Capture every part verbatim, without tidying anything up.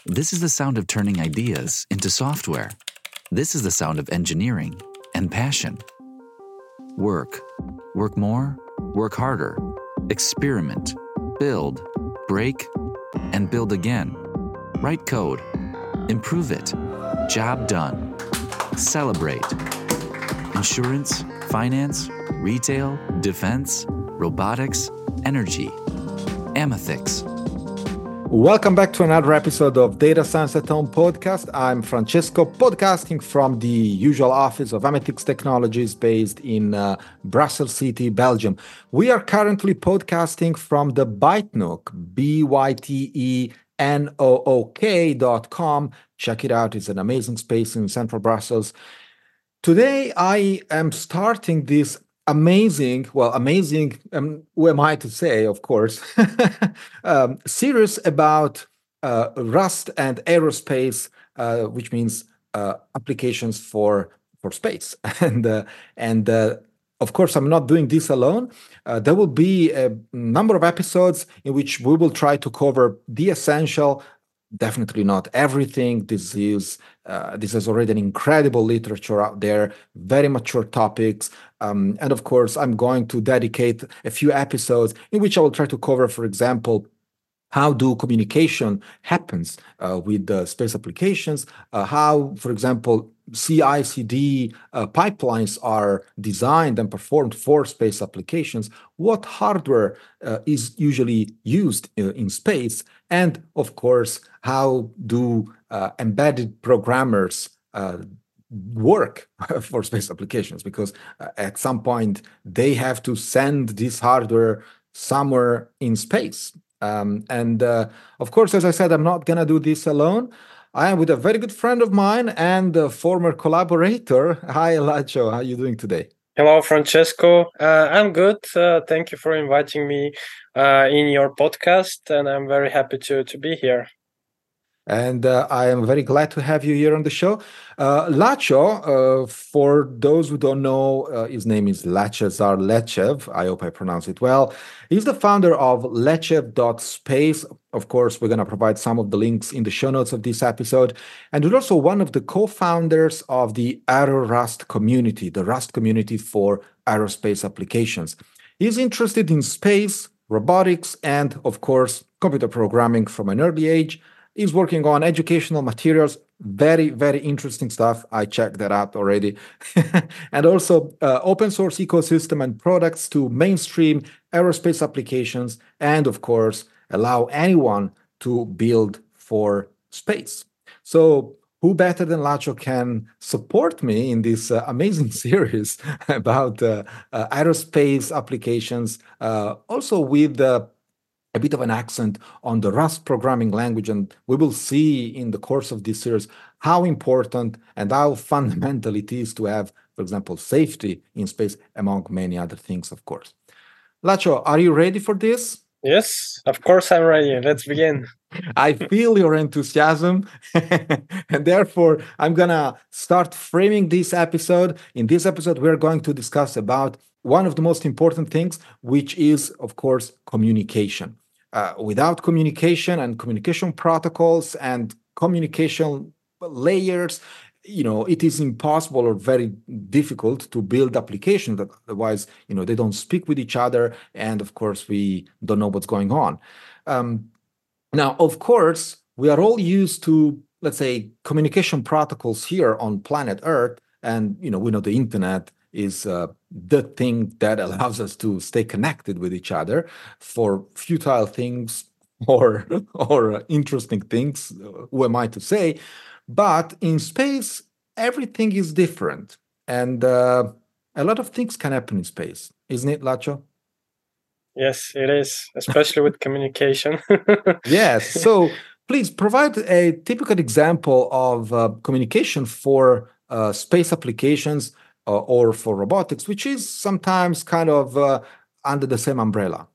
This is the sound of turning ideas into software. This is the sound of engineering and passion. Work. Work more, work harder. Experiment. Build. Break. And build again. Write code. Improve it. Job done. Celebrate. Insurance, finance, retail, defense, robotics, energy. Amethix. Welcome back to another episode of Data Science at Home podcast. I'm Francesco, podcasting from the usual office of Amethix Technologies based in uh, Brussels City, Belgium. We are currently podcasting from the ByteNook, B Y T E N O O K dot com. Check it out. It's an amazing space in central Brussels. Today, I am starting this amazing, well, amazing, um, who am I to say, of course, um, series about uh, Rust and aerospace, uh, which means uh, applications for for space. and uh, and uh, of course, I'm not doing this alone. Uh, there will be a number of episodes in which we will try to cover the essential. Definitely not everything. This is uh, this is already an incredible literature out there, very mature topics. Um, and of course, I'm going to dedicate a few episodes in which I will try to cover, for example, how do communication happens uh, with uh, space applications, uh, how, for example, C I C D uh, pipelines are designed and performed for space applications, what hardware uh, is usually used uh, in space, and of course, how do uh, embedded programmers uh, work for space applications, because uh, at some point they have to send this hardware somewhere in space. Um, and uh, of course, as I said, I'm not going to do this alone. I am with a very good friend of mine and a former collaborator. Hi, Elacho. How are you doing today? Hello, Francesco. Uh, I'm good. Uh, thank you for inviting me uh, in your podcast, and I'm very happy to, to be here. And uh, I am very glad to have you here on the show. Uh, Lacho, uh, for those who don't know, uh, his name is Lachezar Lechev. I hope I pronounce it well. He's the founder of lechev dot space. Of course, we're going to provide some of the links in the show notes of this episode. And he's also one of the co-founders of the Aero Rust community, the Rust community for aerospace applications. He's interested in space, robotics, and, of course, computer programming from an early age. He's working on educational materials, very, very interesting stuff. I checked that out already. And also uh, open source ecosystem and products to mainstream aerospace applications, and of course, allow anyone to build for space. So who better than Lacho can support me in this uh, amazing series about uh, uh, aerospace applications, uh, also with the uh, a bit of an accent on the Rust programming language. And we will see in the course of this series how important and how fundamental it is to have, for example, safety in space, among many other things, of course. Lacho, are you ready for this? Yes, of course I'm ready. Let's begin. I feel your enthusiasm, and therefore I'm gonna start framing this episode. In this episode, we're going to discuss about one of the most important things, which is, of course, communication. Uh, without communication and communication protocols and communication layers, you know, it is impossible or very difficult to build applications that otherwise, you know, they don't speak with each other. And of course, we don't know what's going on. Um, now, of course, we are all used to, let's say, communication protocols here on planet Earth. And, you know, we know the internet is uh, the thing that allows us to stay connected with each other for futile things or, or interesting things, who am I to say? But in space, everything is different. And uh, a lot of things can happen in space, isn't it, Lacho? Yes, it is, especially with communication. Yes. So please provide a typical example of uh, communication for uh, space applications uh, or for robotics, which is sometimes kind of uh, under the same umbrella.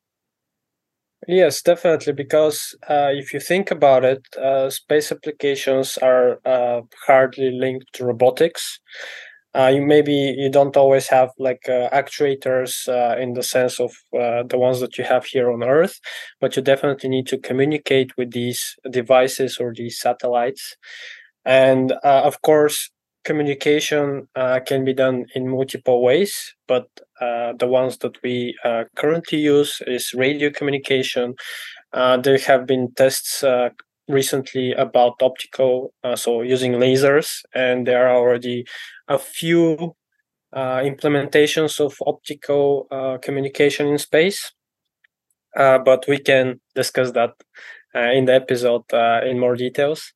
Yes, definitely, because uh, if you think about it, uh, space applications are uh, hardly linked to robotics. Uh, you maybe you don't always have like uh, actuators uh, in the sense of uh, the ones that you have here on Earth, but you definitely need to communicate with these devices or these satellites. And uh, of course, communication uh, can be done in multiple ways, but uh, the ones that we uh, currently use is radio communication. Uh, there have been tests uh, recently about optical, uh, so using lasers, and there are already a few uh, implementations of optical uh, communication in space. Uh, but we can discuss that uh, in the episode uh, in more details.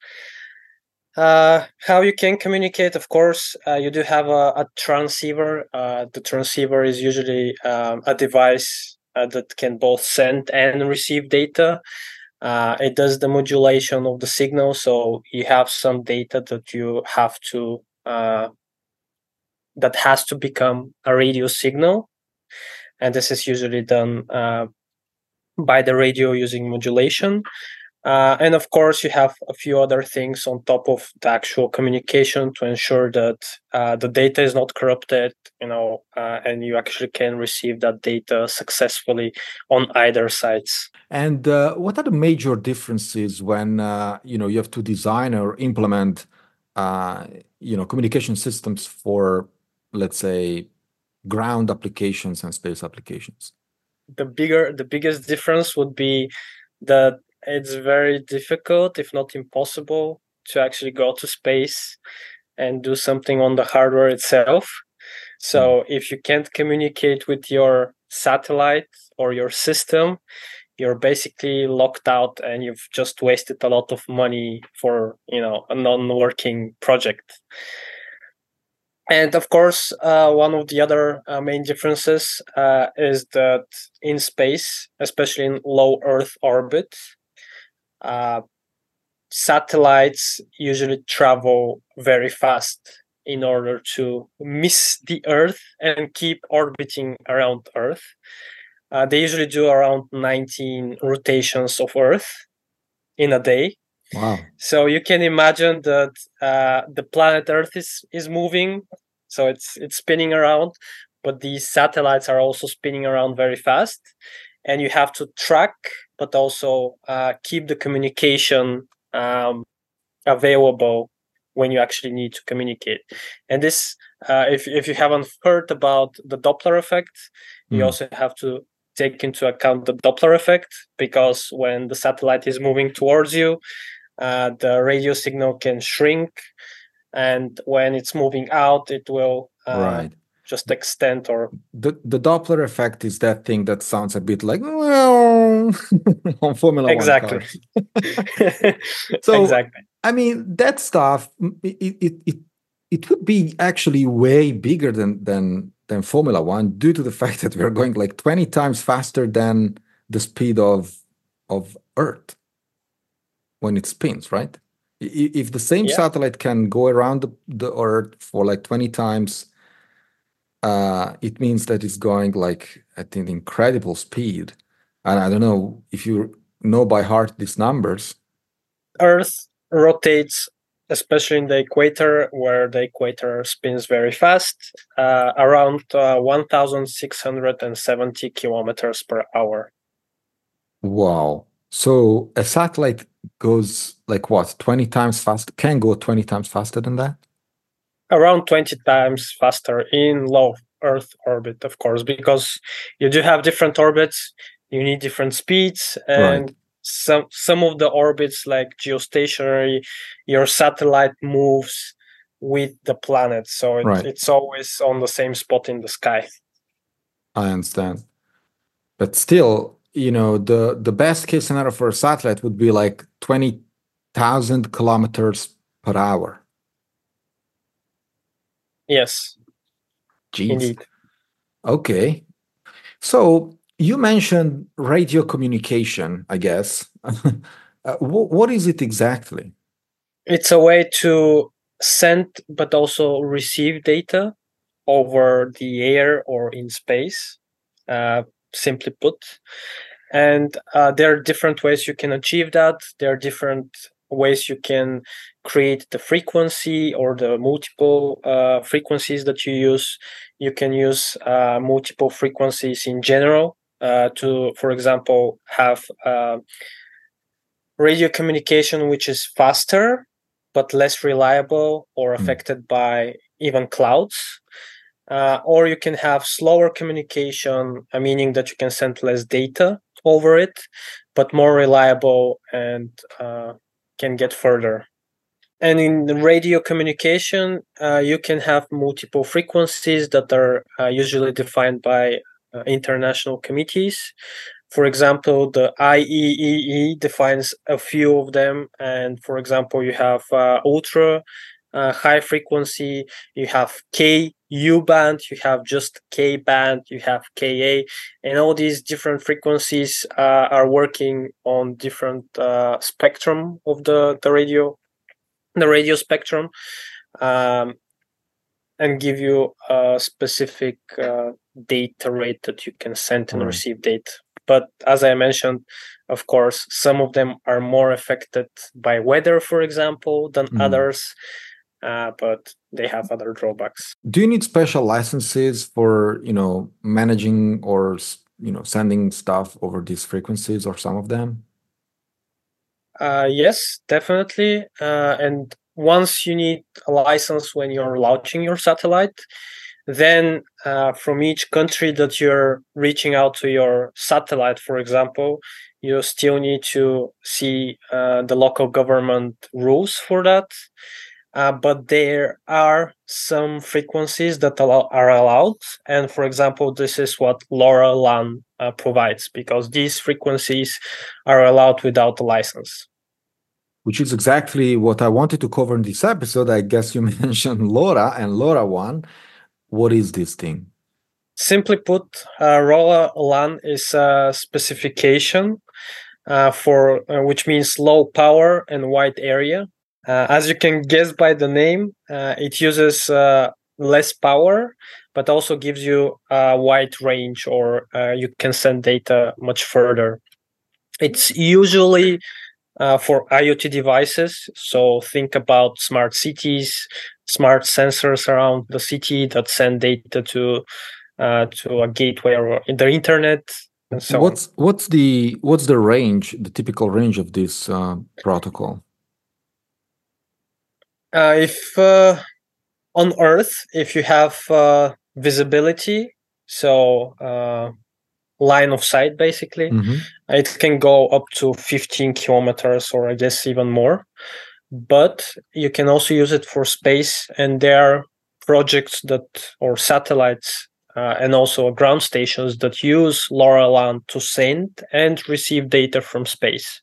Uh, how you can communicate, of course, uh, you do have a, a transceiver. Uh, the transceiver is usually um, a device uh, that can both send and receive data. Uh, it does the modulation of the signal, so you have some data that you have to uh, that has to become a radio signal, and this is usually done uh, by the radio using modulation. Uh, and of course, you have a few other things on top of the actual communication to ensure that uh, the data is not corrupted, you know, uh, and you actually can receive that data successfully on either sides. And uh, what are the major differences when uh, you know you have to design or implement uh, you know communication systems for, let's say, ground applications and space applications? The bigger, the biggest difference would be that it's very difficult, if not impossible, to actually go to space and do something on the hardware itself. So mm. if you can't communicate with your satellite or your system, you're basically locked out and you've just wasted a lot of money for, you know, a non-working project. And of course, uh, one of the other uh, main differences uh, is that in space, especially in low Earth orbit, uh, satellites usually travel very fast in order to miss the Earth and keep orbiting around Earth. Uh, they usually do around nineteen rotations of Earth in a day. Wow. So you can imagine that uh, the planet Earth is, is moving, so it's it's spinning around, but these satellites are also spinning around very fast, and you have to track, but also uh, keep the communication um, available when you actually need to communicate. And this, uh, if if you haven't heard about the Doppler effect, you mm. also have to take into account the Doppler effect, because when the satellite is moving towards you, uh, the radio signal can shrink, and when it's moving out, it will uh, right. just extend. Or the the Doppler effect is that thing that sounds a bit like on Formula exactly. One cars. So exactly. I mean, that stuff, it it it it would be actually way bigger than than than Formula One, due to the fact that we're going like twenty times faster than the speed of of Earth when it spins, right? If the same yeah. satellite can go around the, the Earth for like twenty times, uh, it means that it's going like at an incredible speed. And I don't know if you know by heart these numbers. Earth rotates, especially in the equator, where the equator spins very fast, uh, around uh, one thousand six hundred seventy kilometers per hour. Wow. So a satellite goes like what, twenty times faster, can go twenty times faster than that? Around twenty times faster in low Earth orbit, of course, because you do have different orbits, you need different speeds, and right. some some of the orbits, like geostationary, your satellite moves with the planet, so it, right. it's always on the same spot in the sky. I understand. But still, you know, the, the best case scenario for a satellite would be like twenty thousand kilometers per hour. Yes. Jeez. Indeed. Okay. So you mentioned radio communication, I guess. uh, wh- what is it exactly? It's a way to send but also receive data over the air or in space, uh, simply put. And uh, there are different ways you can achieve that. There are different ways you can create the frequency or the multiple uh, frequencies that you use. You can use uh, multiple frequencies in general uh, to, for example, have uh, radio communication which is faster but less reliable or affected mm. by even clouds. Uh, or you can have slower communication, uh, meaning that you can send less data over it, but more reliable and uh, can get further. And in the radio communication, uh, you can have multiple frequencies that are uh, usually defined by uh, international committees. For example, the I E E E defines a few of them. And for example, you have uh, ultra uh, high frequency, you have K U band, you have just K band, you have Ka, and all these different frequencies uh, are working on different uh, spectrum of the, the radio, the radio spectrum, um, and give you a specific uh, data rate that you can send and right. receive data. But as I mentioned, of course, some of them are more affected by weather, for example, than mm. others. Uh, but they have other drawbacks. Do you need special licenses for, you know, managing or, you know, sending stuff over these frequencies or some of them? Uh, yes, definitely. Uh, and once you need a license when you're launching your satellite, then uh, from each country that you're reaching out to your satellite, for example, you still need to see uh, the local government rules for that. Uh, but there are some frequencies that allow, are allowed. And for example, this is what LoRaWAN uh, provides, because these frequencies are allowed without a license. Which is exactly what I wanted to cover in this episode. I guess you mentioned LoRa and LoRaWAN. What is this thing? Simply put, uh, LoRaWAN is a specification uh, for uh, which means low power and wide area. Uh, as you can guess by the name, uh, it uses uh, less power, but also gives you a wide range, or uh, you can send data much further. It's usually uh, for IoT devices. So think about smart cities, smart sensors around the city that send data to uh, to a gateway or the internet. And so what's on. what's the what's the range, the typical range of this uh, protocol? Uh, if uh, on Earth, if you have uh, visibility, so uh, line of sight, basically, mm-hmm. it can go up to fifteen kilometers, or I guess even more. But you can also use it for space, and there are projects that, or satellites, uh, and also ground stations that use LoRaWAN to send and receive data from space.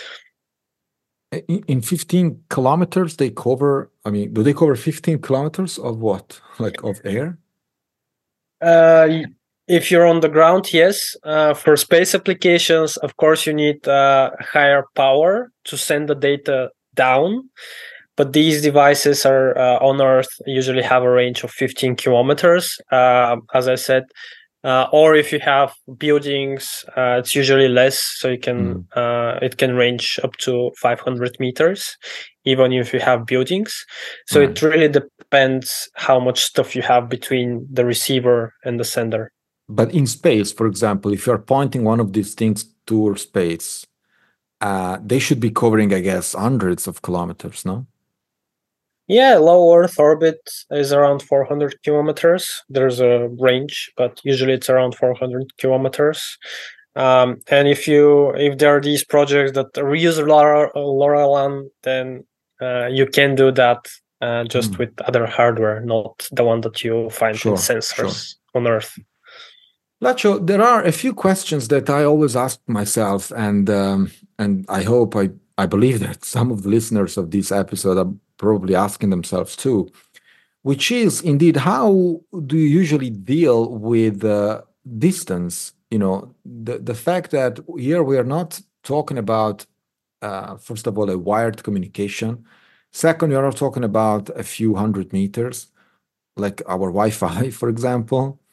In fifteen kilometers, they cover, I mean, do they cover fifteen kilometers of what? Like of air? Uh, if you're on the ground, yes. Uh, for space applications, of course, you need uh, higher power to send the data down. But these devices are uh, on Earth, usually have a range of fifteen kilometers. Uh, as I said, Uh, or if you have buildings, uh, it's usually less, so you can mm. uh, it can range up to five hundred meters, even if you have buildings. So right. It really depends how much stuff you have between the receiver and the sender. But in space, for example, if you're pointing one of these things to space, uh, they should be covering, I guess, hundreds of kilometers, no? Yeah, low Earth orbit is around four hundred kilometers. There's a range, but usually it's around four hundred kilometers. Um, and if you if there are these projects that reuse LoRa, LoRaWAN, then uh, you can do that uh, just mm. with other hardware, not the one that you find sure, in sensors sure. on Earth. Lacho, there are a few questions that I always ask myself, and um, and I hope I I believe that some of the listeners of this episode are probably asking themselves too, which is indeed, how do you usually deal with uh, distance? You know, the, the fact that here we are not talking about, uh, first of all, a wired communication. Second, we are not talking about a few hundred meters, like our Wi-Fi, for example.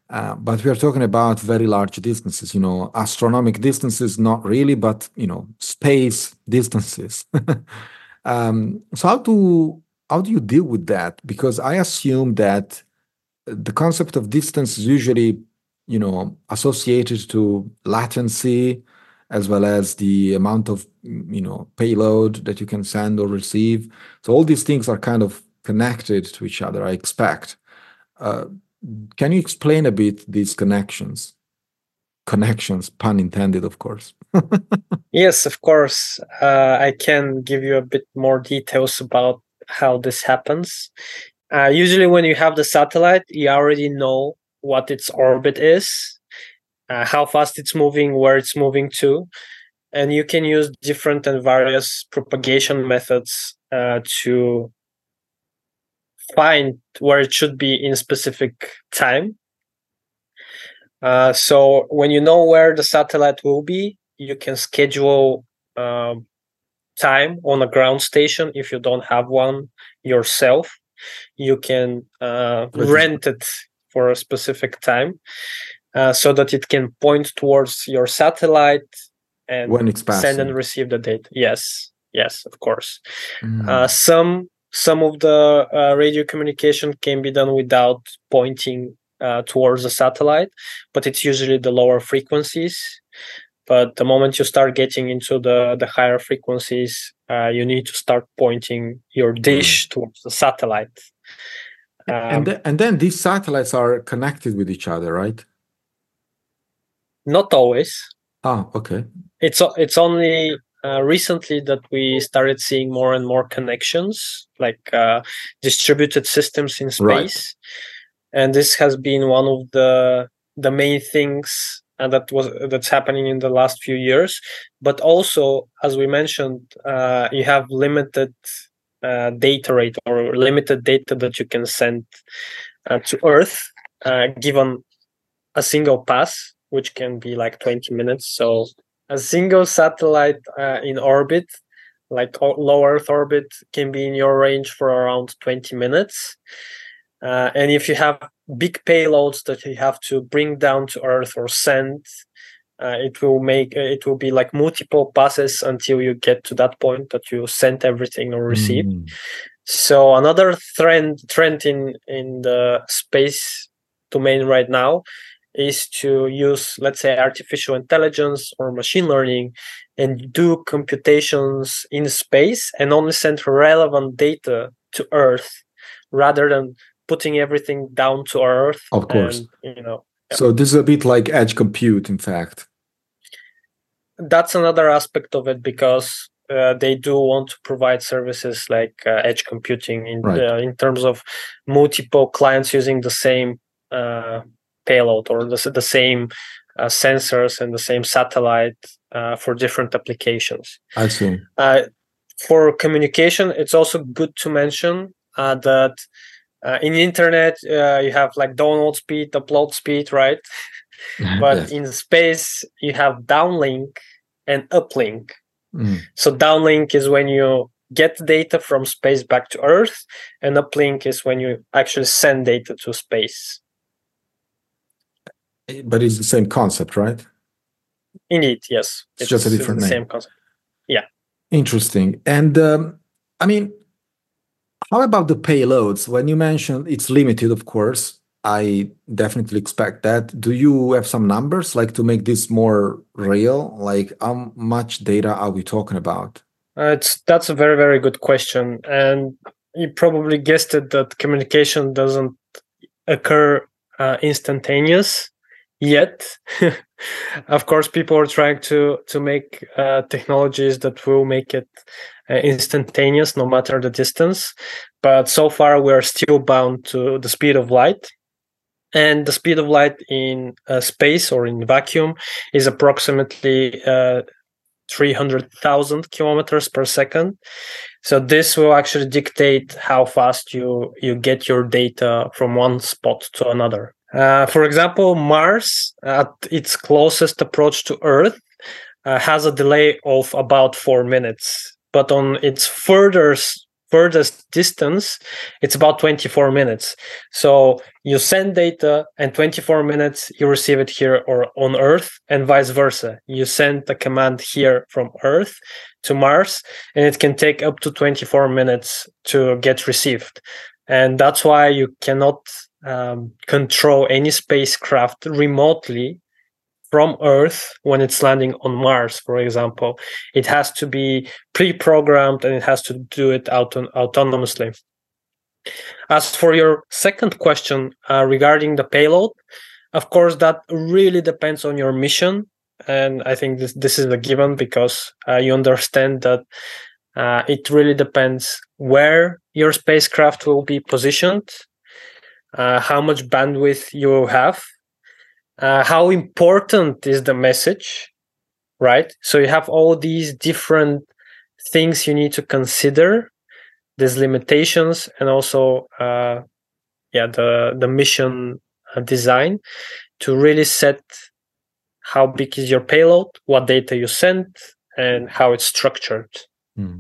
Uh, but we are talking about very large distances, you know, astronomical distances, not really, but, you know, space distances. um, so how do how do you deal with that? Because I assume that the concept of distance is usually, you know, associated to latency as well as the amount of, you know, payload that you can send or receive. So all these things are kind of connected to each other, I expect. Uh, can you explain a bit these connections? Connections, pun intended, of course. Yes, of course. Uh, I can give you a bit more details about how this happens. Uh, usually when you have the satellite, you already know what its orbit is, uh, how fast it's moving, where it's moving to, and you can use different and various propagation methods uh, to find where it should be in specific time. Uh, so when you know where the satellite will be, you can schedule um, time on a ground station if you don't have one yourself. You can uh, rent it for a specific time uh, so that it can point towards your satellite and when it's send and receive the data. Yes, yes, of course. Mm. Uh, some some of the uh, radio communication can be done without pointing uh, towards the satellite, but it's usually the lower frequencies. But the moment you start getting into the, the higher frequencies, uh, you need to start pointing your dish right. towards the satellite. Um, and, th- and then these satellites are connected with each other, right? Not always. Ah, okay. It's it's only uh, recently that we started seeing more and more connections, like uh, distributed systems in space. Right. And this has been one of the the main things and that was that's happening in the last few years. But also, as we mentioned, uh, you have limited uh, data rate or limited data that you can send uh, to Earth, uh, given a single pass, which can be like twenty minutes. So a single satellite uh, in orbit, like low Earth orbit, can be in your range for around twenty minutes. Uh, and if you have big payloads that you have to bring down to Earth or send, uh, it will make it will be like multiple passes until you get to that point that you sent everything or received. Mm. So another trend trend in in the space domain right now is to use, let's say, artificial intelligence or machine learning and do computations in space and only send relevant data to Earth rather than putting everything down to Earth. Of course. And, you know. Yeah. So this is a bit like edge compute, in fact. That's another aspect of it because uh, they do want to provide services like uh, edge computing in right. uh, in terms of multiple clients using the same uh, payload or the, the same uh, sensors and the same satellite uh, for different applications. I see. Uh, for communication, it's also good to mention uh, that Uh, in the internet, uh, you have like download speed, upload speed, right? But yes. In space, you have downlink and uplink. Mm. So downlink is when you get data from space back to Earth, and uplink is when you actually send data to space. But it's the same concept, right? Indeed, yes. It's, it's just a different it's the name. Same concept. Yeah. Interesting. And um, I mean, how about the payloads? When you mentioned it's limited, of course, I definitely expect that. Do you have some numbers, like to make this more real? Like how much data are we talking about? Uh, it's that's a very, very good question. And you probably guessed it that communication doesn't occur uh, instantaneous yet. Of course, people are trying to, to make uh, technologies that will make it Uh, instantaneous no matter the distance, but so far we're still bound to the speed of light, and the speed of light in uh, space or in vacuum is approximately uh, three hundred thousand kilometers per second. So this will actually dictate how fast you you get your data from one spot to another. Uh, for example, Mars, at its closest approach to Earth, uh, has a delay of about four minutes. But on its furthest furthest distance, it's about twenty-four minutes. So you send data, and twenty-four minutes you receive it here or on Earth, and vice versa. You send the command here from Earth to Mars, and it can take up to twenty-four minutes to get received. And that's why you cannot um, control any spacecraft remotely from Earth when it's landing on Mars, for example. It has to be pre-programmed, and it has to do it auto- autonomously. As for your second question uh, regarding the payload, of course, that really depends on your mission. And I think this, this is a given, because uh, you understand that uh, it really depends where your spacecraft will be positioned, uh, how much bandwidth you have, Uh, how important is the message, right? So you have all these different things you need to consider, these limitations, and also, uh, yeah, the the mission design to really set how big is your payload, what data you send, and how it's structured. Hmm.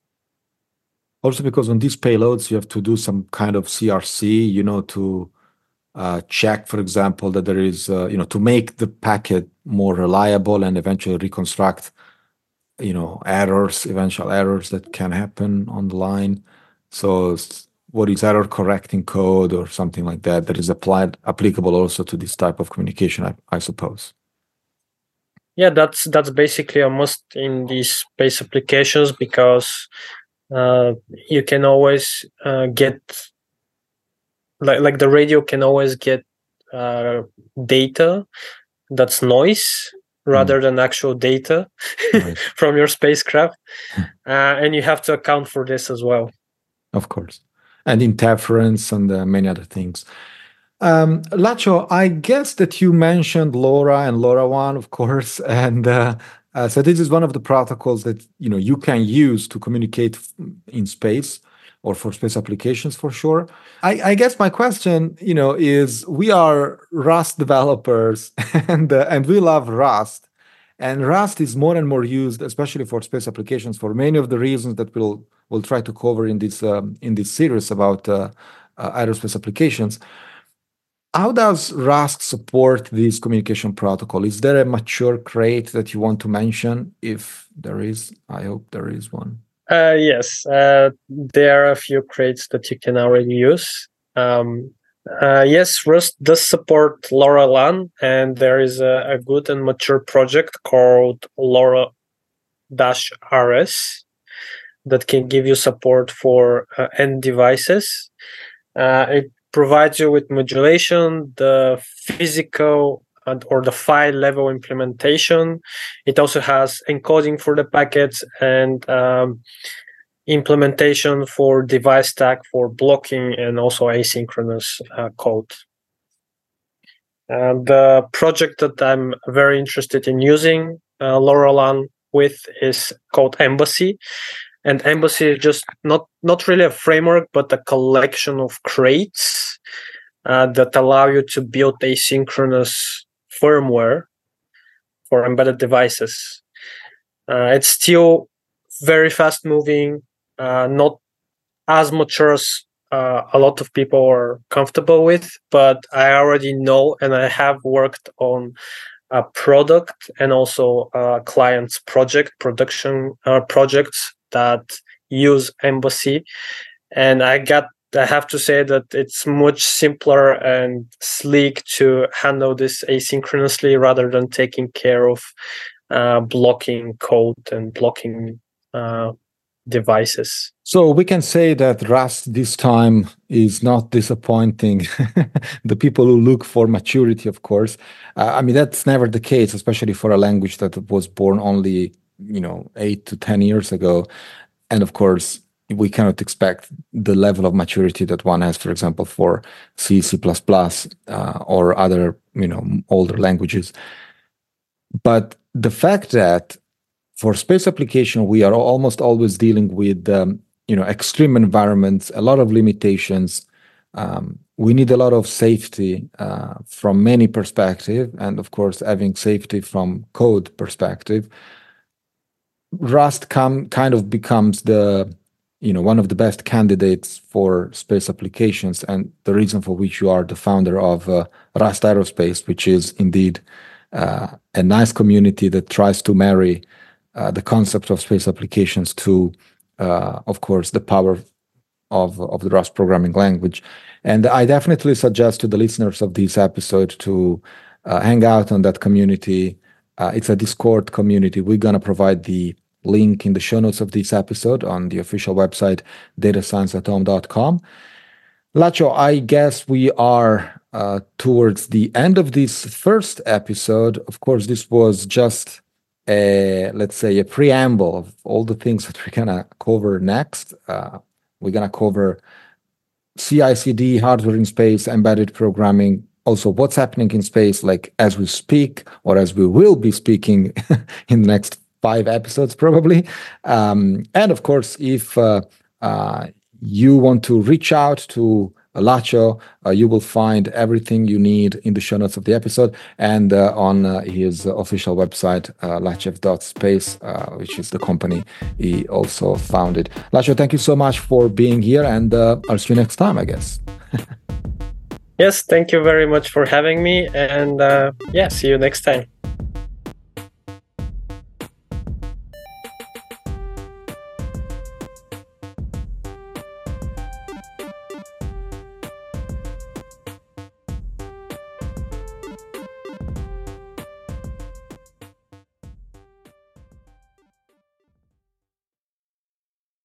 Also, because on these payloads, you have to do some kind of C R C, you know, to Uh, check, for example, that there is, uh, you know, to make the packet more reliable and eventually reconstruct, you know, errors, eventual errors that can happen on the line. So what is error correcting code or something like that that is applied applicable also to this type of communication, I, I suppose. Yeah, that's that's basically a must in these space applications, because uh, you can always uh, get Like like the radio can always get uh, data that's noise rather mm. than actual data right. from your spacecraft, uh, and you have to account for this as well. Of course, and interference and uh, many other things. Um, Lacho, I guess that you mentioned LoRa and LoRaWAN, of course, and uh, uh, so this is one of the protocols that you know you can use to communicate in space, or for space applications for sure. I, I guess my question, you know, is we are Rust developers and uh, and we love Rust, and Rust is more and more used, especially for space applications, for many of the reasons that we'll we'll try to cover in this um, in this series about uh, uh, aerospace applications. How does Rust support this communication protocol? Is there a mature crate that you want to mention? If there is, I hope there is one. Uh, yes, uh, there are a few crates that you can already use. Um, uh, yes, Rust does support LoRaWAN, and there is a, a good and mature project called LoRa-R S that can give you support for uh, end devices. Uh, it provides you with modulation, the physical and, or the file level implementation. It also has encoding for the packets and um, implementation for device stack for blocking and also asynchronous uh, code. And the project that I'm very interested in using uh, LoRaWAN with is called Embassy. And Embassy is just not, not really a framework, but a collection of crates uh, that allow you to build asynchronous firmware for embedded devices. Uh, it's still very fast moving, uh, not as mature as uh, a lot of people are comfortable with, but I already know and I have worked on a product and also a client's project, production uh, projects that use Embassy. And I got I have to say that it's much simpler and sleek to handle this asynchronously rather than taking care of uh, blocking code and blocking uh, devices. So we can say that Rust this time is not disappointing the people who look for maturity, of course. Uh, I mean, that's never the case, especially for a language that was born only, you know, eight to ten years ago. And of course, we cannot expect the level of maturity that one has, for example, for C, C++, uh, or other, you know, older languages. But the fact that for space application, we are almost always dealing with, um, you know, extreme environments, a lot of limitations. Um, we need a lot of safety uh, from many perspectives, and of course, having safety from code perspective. Rust come, kind of becomes the you know, one of the best candidates for space applications, and the reason for which you are the founder of uh, Rust Aerospace, which is indeed uh, a nice community that tries to marry uh, the concept of space applications to, uh, of course, the power of, of the Rust programming language. And I definitely suggest to the listeners of this episode to uh, hang out on that community. Uh, it's a Discord community. We're going to provide the link in the show notes of this episode on the official website, data science at home dot com. Lacho, I guess we are uh, towards the end of this first episode. Of course, this was just a, let's say, a preamble of all the things that we're going to cover next. Uh, we're going to cover C I C D, hardware in space, embedded programming, also what's happening in space, like as we speak, or as we will be speaking in the next five episodes probably. Um, and of course, if uh, uh, you want to reach out to Lacho, uh, you will find everything you need in the show notes of the episode and uh, on uh, his official website, uh, lachev dot space, uh, which is the company he also founded. Lacho, thank you so much for being here, and uh, I'll see you next time, I guess. Yes, thank you very much for having me, and uh, yeah, see you next time.